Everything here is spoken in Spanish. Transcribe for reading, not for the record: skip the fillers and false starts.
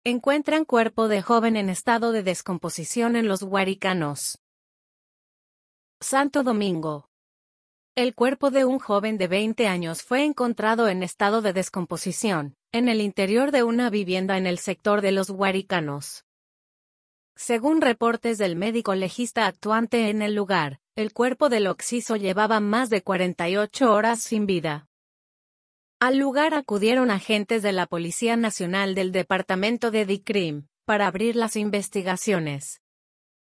Encuentran cuerpo de joven en estado de descomposición en Los Guaricanos. Santo Domingo. El cuerpo de un joven de 20 años fue encontrado en estado de descomposición, en el interior de una vivienda en el sector de Los Guaricanos. Según reportes del médico legista actuante en el lugar, el cuerpo del occiso llevaba más de 48 horas sin vida. Al lugar acudieron agentes de la Policía Nacional del Departamento de DICRIM, para abrir las investigaciones.